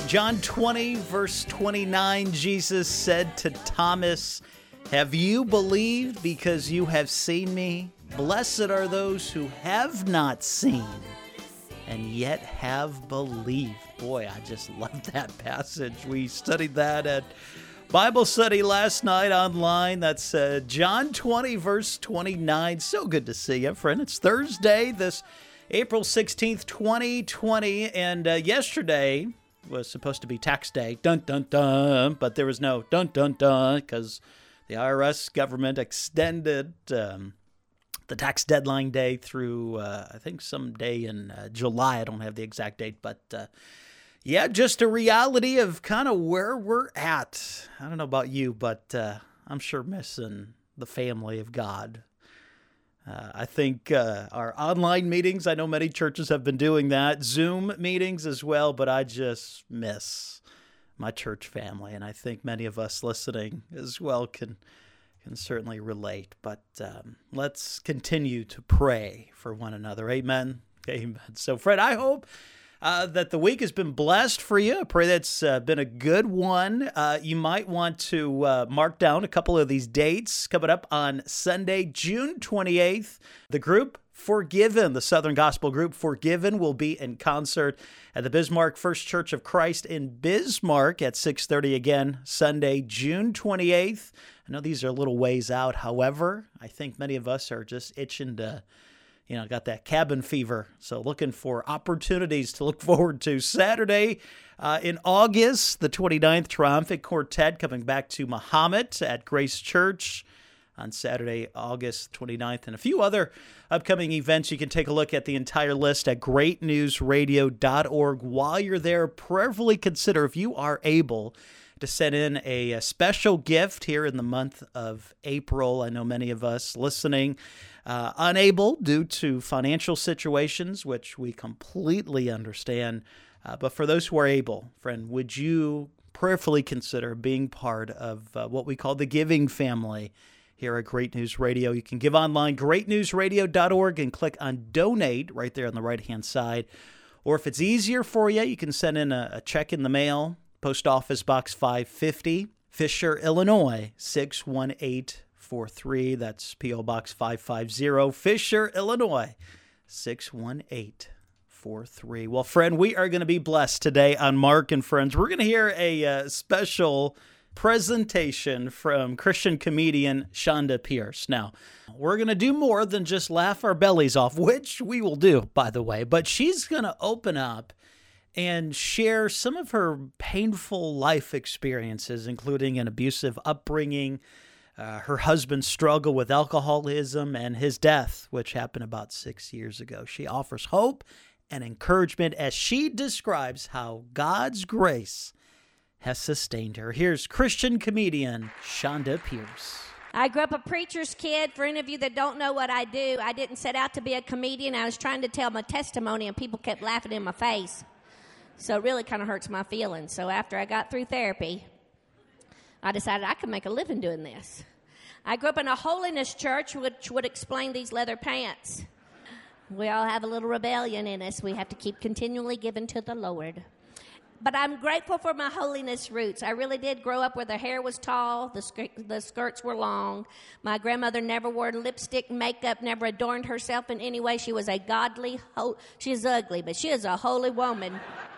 John 20, verse 29, Jesus said to Thomas, "Have you believed because you have seen me? Blessed are those who have not seen and yet have believed." Boy, I just love that passage. We studied that at Bible study last night online. That's John 20, verse 29. So good to see you, friend. It's Thursday, this April 16th, 2020, and yesterday was supposed to be tax day, dun, dun, dun, but there was no dun, dun, dun, because the IRS government extended the tax deadline day through, I think, some day in July. I don't have the exact date, but yeah, just a reality of kind of where we're at. I don't know about you, but I'm sure missing the family of God. I think our online meetings, I know many churches have been doing that, Zoom meetings as well, but I just miss my church family, and I think many of us listening as well can certainly relate. But let's continue to pray for one another. Amen. Amen. So, Fred, I hope that the week has been blessed for you. I pray that's been a good one. You might want to mark down a couple of these dates coming up on Sunday, June 28th. The group Forgiven, the Southern Gospel group Forgiven, will be in concert at the Bismarck First Church of Christ in Bismarck at 6:30 again, Sunday, June 28th. I know these are a little ways out. However, I think many of us are just itching to got that cabin fever. So looking for opportunities to look forward to. Saturday in August, the 29th, Triumphant Quartet coming back to Mahomet at Grace Church on Saturday, August 29th, and a few other upcoming events. You can take a look at the entire list at greatnewsradio.org. While you're there, prayerfully consider, if you are able, to send in a special gift here in the month of April. I know many of us listening unable due to financial situations, which we completely understand. But for those who are able, friend, would you prayerfully consider being part of what we call the giving family here at Great News Radio? You can give online, greatnewsradio.org, and click on Donate right there on the right-hand side. Or if it's easier for you, you can send in a check in the mail, Post Office Box 550, Fisher, Illinois, 61843. That's P.O. Box 550, Fisher, Illinois, 61843. Well, friend, we are going to be blessed today on Mark and Friends. We're going to hear a special presentation from Christian comedian Chonda Pierce. Now, we're going to do more than just laugh our bellies off, which we will do, by the way, but she's going to open up and share some of her painful life experiences, including an abusive upbringing, her husband's struggle with alcoholism, and his death, which happened about 6 years ago. She offers hope and encouragement as she describes how God's grace has sustained her. Here's Christian comedian Chonda Pierce. I grew up a preacher's kid. For any of you that don't know what I do, I didn't set out to be a comedian. I was trying to tell my testimony, and people kept laughing in my face. So it really kind of hurts my feelings. So after I got through therapy, I decided I could make a living doing this. I grew up in a holiness church, which would explain these leather pants. We all have a little rebellion in us. We have to keep continually giving to the Lord. But I'm grateful for my holiness roots. I really did grow up where the hair was tall, the skirts were long. My grandmother never wore lipstick, makeup, never adorned herself in any way. She was a godly, she's ugly, but she is a holy woman.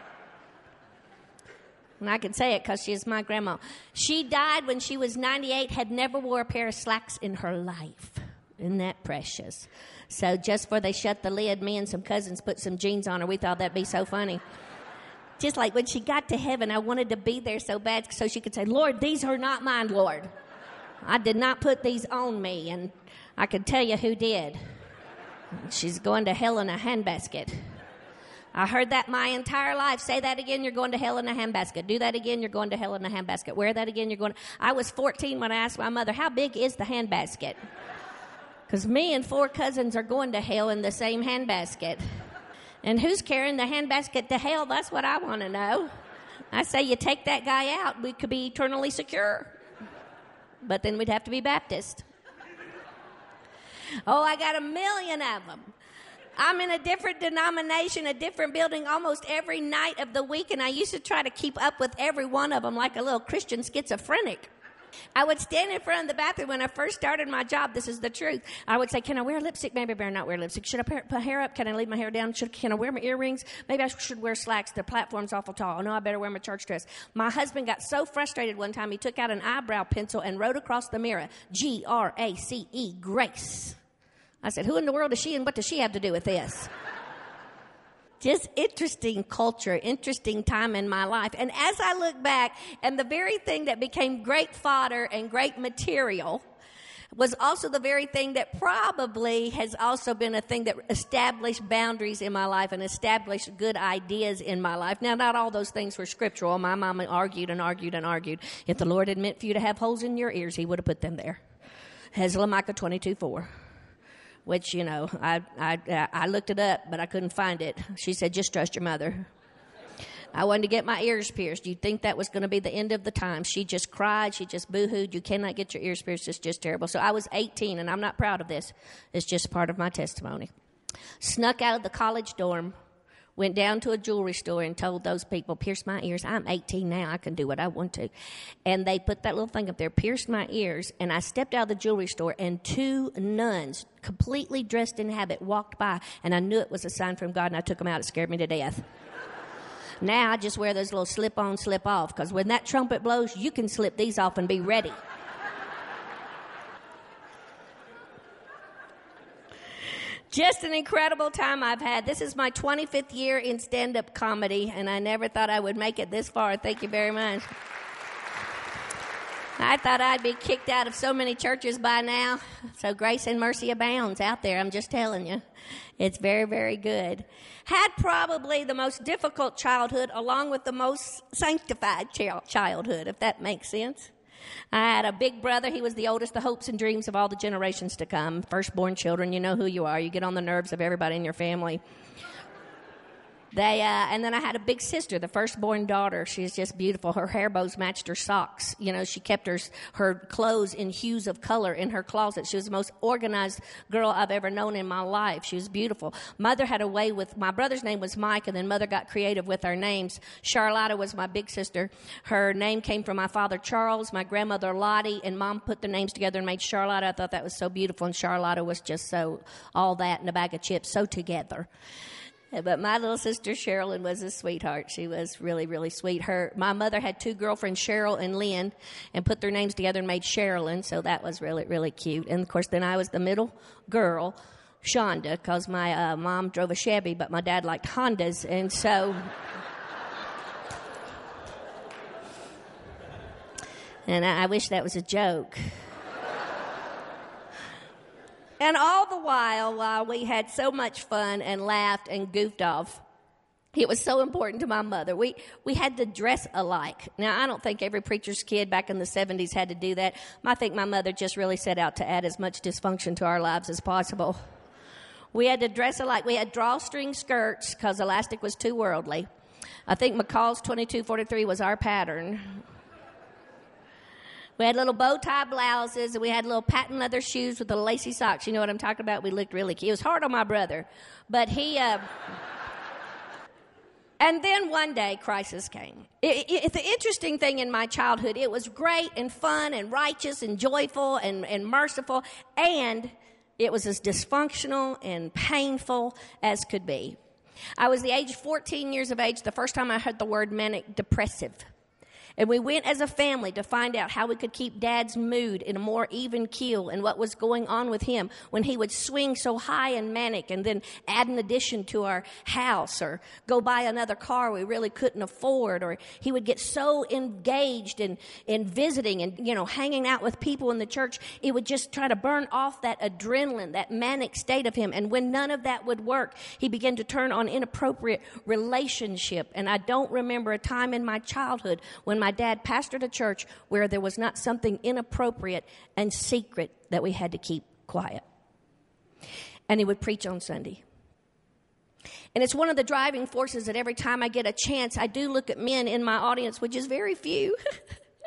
And I can say it because she is my grandma. She died when she was 98, had never wore a pair of slacks in her life. Isn't that precious? So just before they shut the lid, me and some cousins put some jeans on her. We thought that'd be so funny. Just like when she got to heaven, I wanted to be there so bad so she could say, "Lord, these are not mine, Lord. I did not put these on me." And I could tell you who did. She's going to hell in a handbasket. I heard that my entire life. Say that again, you're going to hell in a handbasket. Do that again, you're going to hell in a handbasket. Wear that again, you're going to... I was 14 when I asked my mother, "How big is the handbasket?" Because me and 4 cousins are going to hell in the same handbasket. And who's carrying the handbasket to hell? That's what I want to know. I say you take that guy out, we could be eternally secure. But then we'd have to be Baptist. Oh, I got a million of them. I'm in a different denomination, a different building almost every night of the week, and I used to try to keep up with every one of them like a little Christian schizophrenic. I would stand in front of the bathroom when I first started my job. This is the truth. I would say, can I wear lipstick? Maybe I better not wear lipstick. Should I put hair up? Can I leave my hair down? Can I wear my earrings? Maybe I should wear slacks. The platform's awful tall. Oh, no, I better wear my church dress. My husband got so frustrated one time, he took out an eyebrow pencil and wrote across the mirror, Grace, Grace. I said, who in the world is she and what does she have to do with this? Just interesting culture, interesting time in my life. And as I look back, and the very thing that became great fodder and great material was also the very thing that probably has also been a thing that established boundaries in my life and established good ideas in my life. Now, not all those things were scriptural. My mama argued and argued and argued. If the Lord had meant for you to have holes in your ears, he would have put them there. Micah 22:4. Which, you know, I looked it up, but I couldn't find it. She said, just trust your mother. I wanted to get my ears pierced. You'd think that was going to be the end of the time. She just cried. She just boo-hooed. You cannot get your ears pierced. It's just terrible. So I was 18, and I'm not proud of this. It's just part of my testimony. Snuck out of the college dorm, went down to a jewelry store and told those people, pierce my ears. I'm 18 now. I can do what I want to. And they put that little thing up there, pierced my ears. And I stepped out of the jewelry store, and 2 nuns, completely dressed in habit, walked by. And I knew it was a sign from God, and I took them out. It scared me to death. Now I just wear those little slip-on, slip-off, because when that trumpet blows, you can slip these off and be ready. Just an incredible time I've had. This is my 25th year in stand-up comedy, and I never thought I would make it this far. Thank you very much. I thought I'd be kicked out of so many churches by now. So grace and mercy abounds out there, I'm just telling you. It's very, very good. Had probably the most difficult childhood along with the most sanctified childhood, if that makes sense. I had a big brother. He was the oldest, the hopes and dreams of all the generations to come. Firstborn children, you know who you are. You get on the nerves of everybody in your family. And then I had a big sister, the firstborn daughter. She's just beautiful. Her hair bows matched her socks. You know, she kept her clothes in hues of color in her closet. She was the most organized girl I've ever known in my life. She was beautiful. Mother had a way with, my brother's name was Mike, and then Mother got creative with our names. Charlotta was my big sister. Her name came from my father, Charles, my grandmother, Lottie, and Mom put their names together and made Charlotta. I thought that was so beautiful, and Charlotta was just so, all that in a bag of chips, so together. But my little sister, Sherilyn, was a sweetheart. She was really, really sweet. My mother had 2 girlfriends, Cheryl and Lynn, and put their names together and made Sherilyn, so that was really, really cute. And, of course, then I was the middle girl, Shonda, because my mom drove a Chevy, but my dad liked Hondas, and so... and I wish that was a joke. And all the while we had so much fun and laughed and goofed off, it was so important to my mother. We had to dress alike. Now, I don't think every preacher's kid back in the 70s had to do that. I think my mother just really set out to add as much dysfunction to our lives as possible. We had to dress alike. We had drawstring skirts because elastic was too worldly. I think McCall's 2243 was our pattern. We had little bow tie blouses, and we had little patent leather shoes with the lacy socks. You know what I'm talking about? We looked really cute. It was hard on my brother, but he... And then one day, crisis came. It's the interesting thing in my childhood. It was great and fun and righteous and joyful and merciful, and it was as dysfunctional and painful as could be. I was the age 14 years of age the first time I heard the word manic depressive. And we went as a family to find out how we could keep Dad's mood in a more even keel and what was going on with him when he would swing so high and manic and then add an addition to our house or go buy another car we really couldn't afford, or he would get so engaged in visiting and, you know, hanging out with people in the church. It would just try to burn off that adrenaline, that manic state of him. And when none of that would work, he began to turn on inappropriate relationship. And I don't remember a time in my childhood when my dad pastored a church where there was not something inappropriate and secret that we had to keep quiet. And he would preach on Sunday. And it's one of the driving forces that every time I get a chance, I do look at men in my audience, which is very few.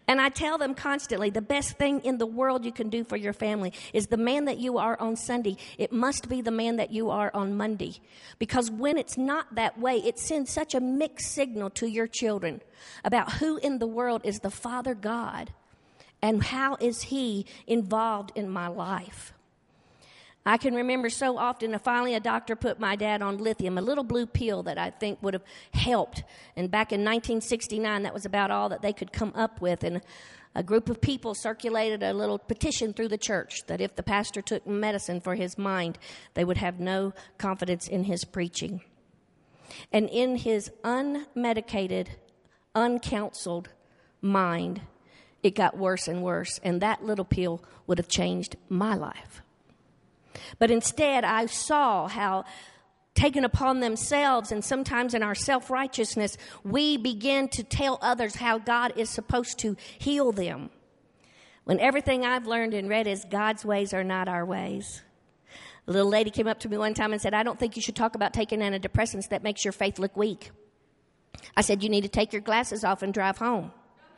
And I tell them constantly, the best thing in the world you can do for your family is the man that you are on Sunday. It must be the man that you are on Monday. Because when it's not that way, it sends such a mixed signal to your children about who in the world is the Father God and how is He involved in my life. I can remember so often, finally a doctor put my dad on lithium, a little blue pill that I think would have helped. And back in 1969, that was about all that they could come up with. And a group of people circulated a little petition through the church that if the pastor took medicine for his mind, they would have no confidence in his preaching. And in his unmedicated, uncounseled mind, it got worse and worse. And that little pill would have changed my life. But instead, I saw how taken upon themselves and sometimes in our self-righteousness, we begin to tell others how God is supposed to heal them. When everything I've learned and read is God's ways are not our ways. A little lady came up to me one time and said, I don't think you should talk about taking antidepressants. That makes your faith look weak. I said, you need to take your glasses off and drive home.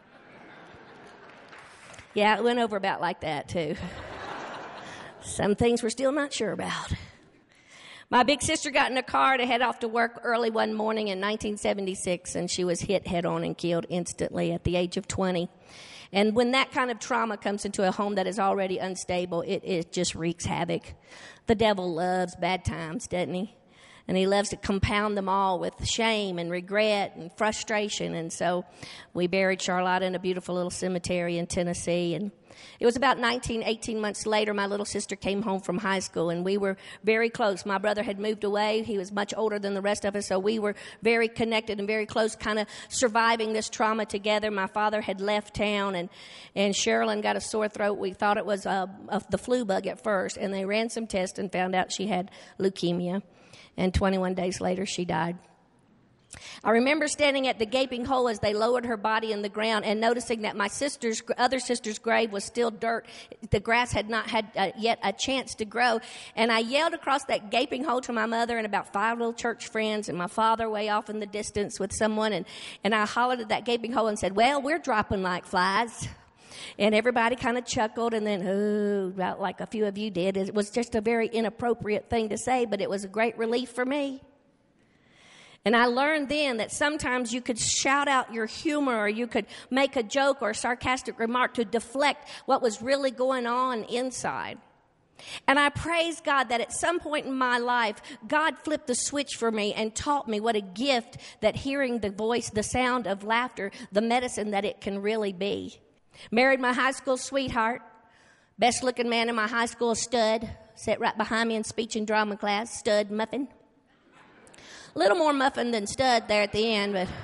Yeah, it went over about like that too. Some things we're still not sure about. My big sister got in a car to head off to work early one morning in 1976, and she was hit head-on and killed instantly at the age of 20. And when that kind of trauma comes into a home that is already unstable, it just wreaks havoc. The devil loves bad times, doesn't he? And he loves to compound them all with shame and regret and frustration. And so we buried Charlotte in a beautiful little cemetery in Tennessee. And it was about 18 months later, my little sister came home from high school, and we were very close. My brother had moved away. He was much older than the rest of us, so we were very connected and very close, kind of surviving this trauma together. My father had left town, and Sherilyn got a sore throat. We thought it was the flu bug at first, and they ran some tests and found out she had leukemia. And 21 days later, she died. I remember standing at the gaping hole as they lowered her body in the ground and noticing that my other sister's grave was still dirt. The grass had not had yet a chance to grow. And I yelled across that gaping hole to my mother and about 5 little church friends and my father way off in the distance with someone. And I hollered at that gaping hole and said, well, we're dropping like flies. And everybody kind of chuckled, and then, about like a few of you did. It was just a very inappropriate thing to say, but it was a great relief for me. And I learned then that sometimes you could shout out your humor, or you could make a joke or a sarcastic remark to deflect what was really going on inside. And I praise God that at some point in my life, God flipped the switch for me and taught me what a gift that hearing the voice, the sound of laughter, the medicine that it can really be. Married my high school sweetheart, best looking man in my high school, Stud, sat right behind me in speech and drama class, Stud Muffin. A little more muffin than Stud there at the end, but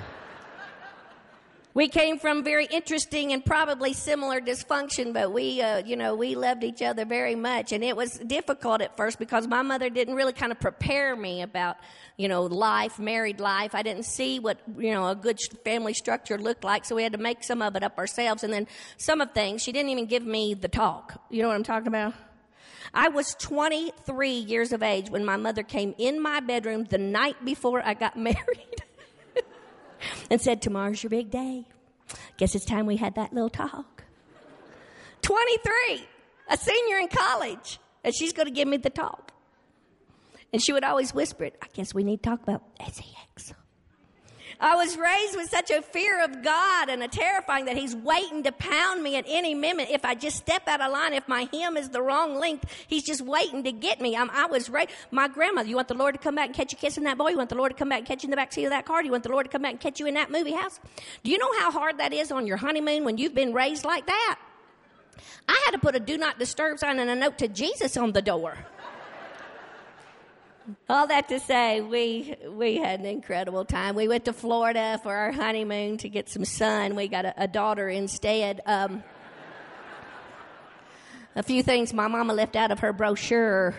we came from very interesting and probably similar dysfunction, but we loved each other very much. And it was difficult at first because my mother didn't really kind of prepare me about, life, married life. I didn't see what, a good family structure looked like, so we had to make some of it up ourselves. And then some of things, she didn't even give me the talk. You know what I'm talking about? I was 23 years of age when my mother came in my bedroom the night before I got married and said, tomorrow's your big day. Guess it's time we had that little talk. 23, a senior in college, and she's going to give me the talk. And she would always whisper it, I guess we need to talk about sex. I was raised with such a fear of God and a terrifying that He's waiting to pound me at any minute. If I just step out of line, if my hem is the wrong length, He's just waiting to get me. I was raised. My grandmother, you want the Lord to come back and catch you kissing that boy? You want the Lord to come back and catch you in the back seat of that car? Do you want the Lord to come back and catch you in that movie house? Do you know how hard that is on your honeymoon when you've been raised like that? I had to put a do not disturb sign and a note to Jesus on the door. All that to say, we had an incredible time. We went to Florida for our honeymoon to get some sun. We got a daughter instead. A few things my mama left out of her brochure.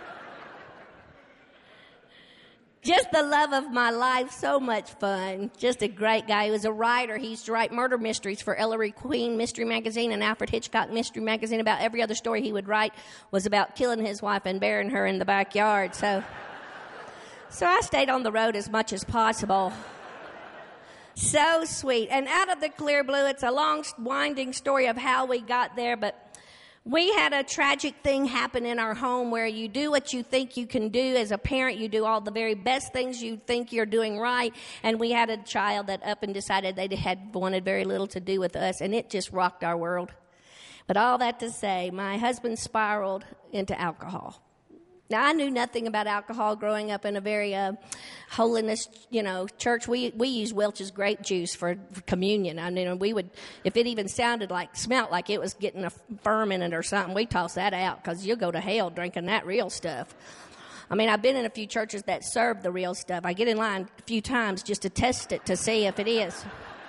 Just the love of my life, so much fun. Just a great guy. He was a writer. He used to write murder mysteries for Ellery Queen Mystery Magazine and Alfred Hitchcock Mystery Magazine. About every other story he would write was about killing his wife and burying her in the backyard. So I stayed on the road as much as possible. So sweet. And out of the clear blue, it's a long, winding story of how we got there, but we had a tragic thing happen in our home where you do what you think you can do. As a parent, you do all the very best things you think you're doing right. And we had a child that up and decided they had wanted very little to do with us, and it just rocked our world. But all that to say, my husband spiraled into alcohol. Now, I knew nothing about alcohol growing up in a very holiness, church. We used Welch's grape juice for communion. I mean, we would, if it even smelled like it was getting a firm in it or something, we toss that out because you'll go to hell drinking that real stuff. I mean, I've been in a few churches that serve the real stuff. I get in line a few times just to test it to see if it is.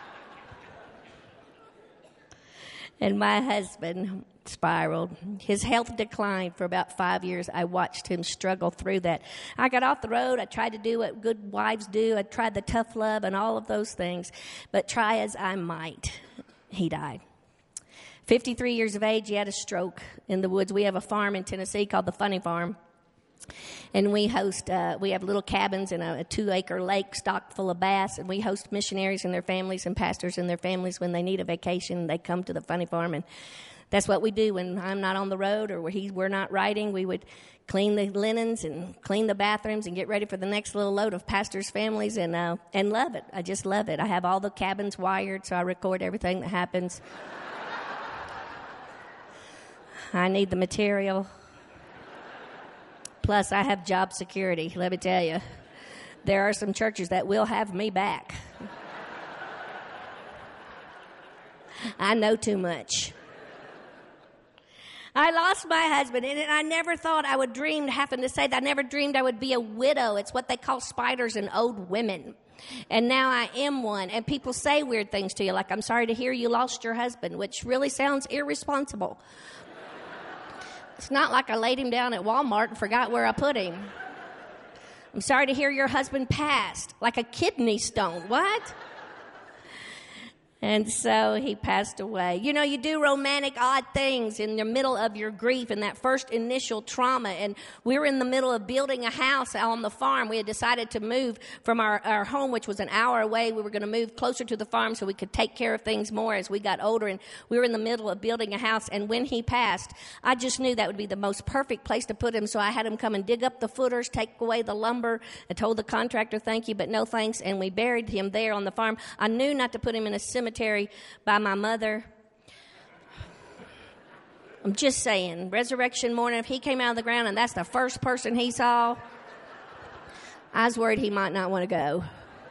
And my husband spiraled. His health declined for about 5 years. I watched him struggle through that. I got off the road. I tried to do what good wives do. I tried the tough love and all of those things. But try as I might, he died. 53 years of age, he had a stroke in the woods. We have a farm in Tennessee called the Funny Farm. And we have little cabins in a 2-acre lake stocked full of bass, and we host missionaries and their families and pastors and their families when they need a vacation. They come to the Funny Farm, and that's what we do when I'm not on the road or we're not writing. We would clean the linens and clean the bathrooms and get ready for the next little load of pastors' families and love it. I just love it. I have all the cabins wired, so I record everything that happens. I need the material. Plus, I have job security, let me tell you. There are some churches that will have me back. I know too much. I lost my husband, and I never thought I would dream, having to say that I never dreamed I would be a widow. It's what they call spiders in old women. And now I am one. And people say weird things to you, like, I'm sorry to hear you lost your husband, which really sounds irresponsible. It's not like I laid him down at Walmart and forgot where I put him. I'm sorry to hear your husband passed, like a kidney stone. What? And so he passed away. You know, you do romantic odd things in the middle of your grief and that first initial trauma. And we were in the middle of building a house on the farm. We had decided to move from our home, which was an hour away. We were going to move closer to the farm so we could take care of things more as we got older. And we were in the middle of building a house. And when he passed, I just knew that would be the most perfect place to put him. So I had him come and dig up the footers, take away the lumber. I told the contractor, thank you, but no thanks. And we buried him there on the farm. I knew not to put him in a cemetery by my mother. I'm just saying, resurrection morning, if he came out of the ground and that's the first person he saw, I was worried he might not want to go.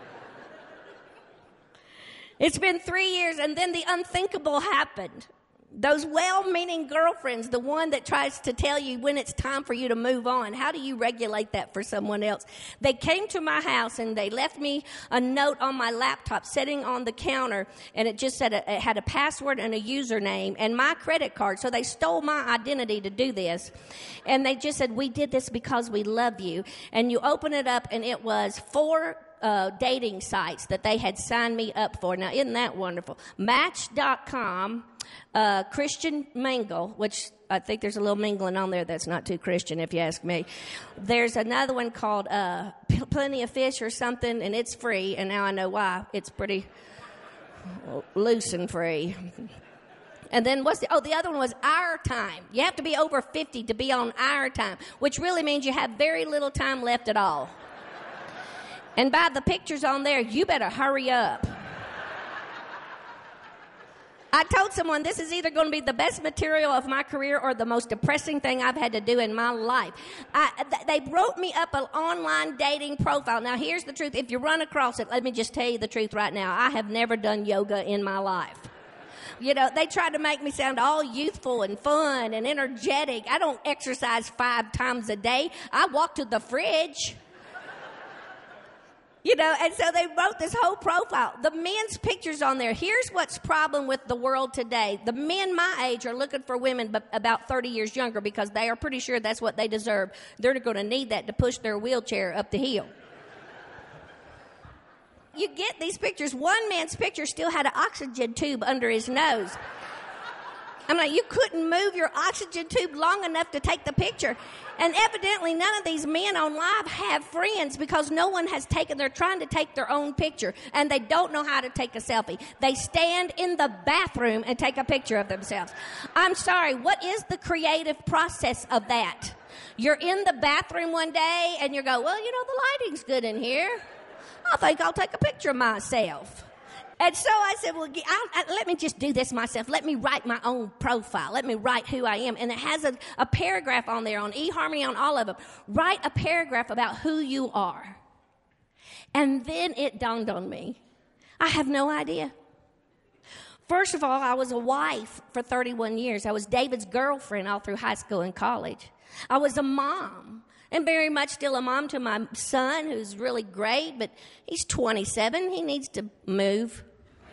It's been 3 years, and then the unthinkable happened. Those well-meaning girlfriends, the one that tries to tell you when it's time for you to move on. How do you regulate that for someone else? They came to my house and they left me a note on my laptop sitting on the counter, and it just said it had a password and a username and my credit card. So they stole my identity to do this. And they just said, we did this because we love you. And you open it up, and it was 4 dating sites that they had signed me up for. Now, isn't that wonderful? Match.com, Christian Mingle, which I think there's a little mingling on there that's not too Christian, if you ask me. There's another one called Plenty of Fish or something, and it's free, and now I know why. It's pretty loose and free. And then the other one was Our Time. You have to be over 50 to be on Our Time, which really means you have very little time left at all. And by the pictures on there, you better hurry up. I told someone this is either going to be the best material of my career or the most depressing thing I've had to do in my life. They wrote me up an online dating profile. Now, here's the truth. If you run across it, let me just tell you the truth right now. I have never done yoga in my life. You know, they tried to make me sound all youthful and fun and energetic. I don't exercise 5 times a day. I walk to the fridge. You know, and so they wrote this whole profile. The men's pictures on there. Here's what's problem with the world today. The men my age are looking for women but about 30 years younger because they are pretty sure that's what they deserve. They're going to need that to push their wheelchair up the hill. You get these pictures. One man's picture still had an oxygen tube under his nose. I'm like, you couldn't move your oxygen tube long enough to take the picture. And evidently none of these men on live have friends because no one has they're trying to take their own picture and they don't know how to take a selfie. They stand in the bathroom and take a picture of themselves. I'm sorry, what is the creative process of that? You're in the bathroom one day and you go, well, the lighting's good in here. I think I'll take a picture of myself. And so I said, well, let me just do this myself. Let me write my own profile. Let me write who I am. And it has a paragraph on there, on eHarmony, on all of them. Write a paragraph about who you are. And then it dawned on me, I have no idea. First of all, I was a wife for 31 years. I was David's girlfriend all through high school and college. I was a mom. And very much still a mom to my son, who's really great, but he's 27. He needs to move.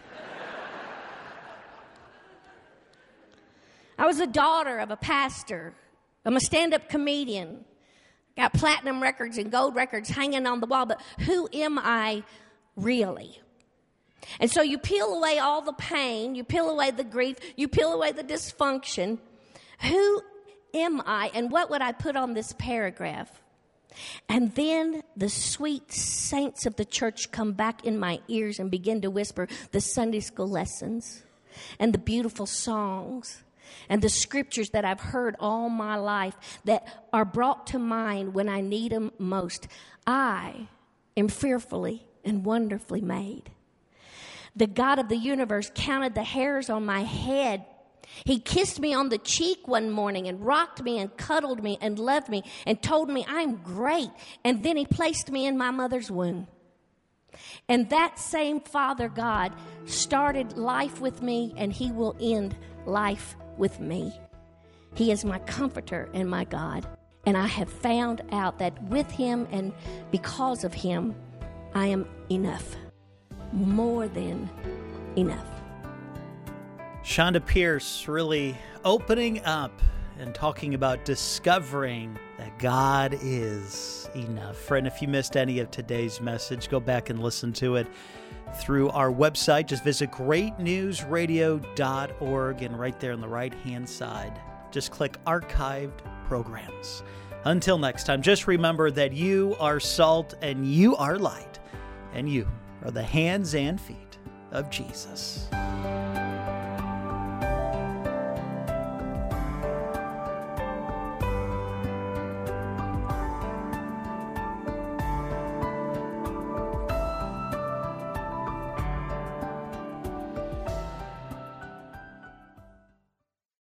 I was a daughter of a pastor. I'm a stand-up comedian. Got platinum records and gold records hanging on the wall, but who am I really? And so you peel away all the pain, you peel away the grief, you peel away the dysfunction. Who am I, and what would I put on this paragraph? And then the sweet saints of the church come back in my ears and begin to whisper the Sunday school lessons and the beautiful songs and the scriptures that I've heard all my life that are brought to mind when I need them most. I am fearfully and wonderfully made. The God of the universe counted the hairs on my head. He kissed me on the cheek one morning and rocked me and cuddled me and loved me and told me I'm great. And then he placed me in my mother's womb. And that same Father God started life with me, and he will end life with me. He is my comforter and my God. And I have found out that with him and because of him, I am enough. More than enough. Chonda Pierce really opening up and talking about discovering that God is enough. Friend, if you missed any of today's message, go back and listen to it through our website. Just visit greatnewsradio.org, and right there on the right-hand side, just click Archived Programs. Until next time, just remember that you are salt and you are light, and you are the hands and feet of Jesus.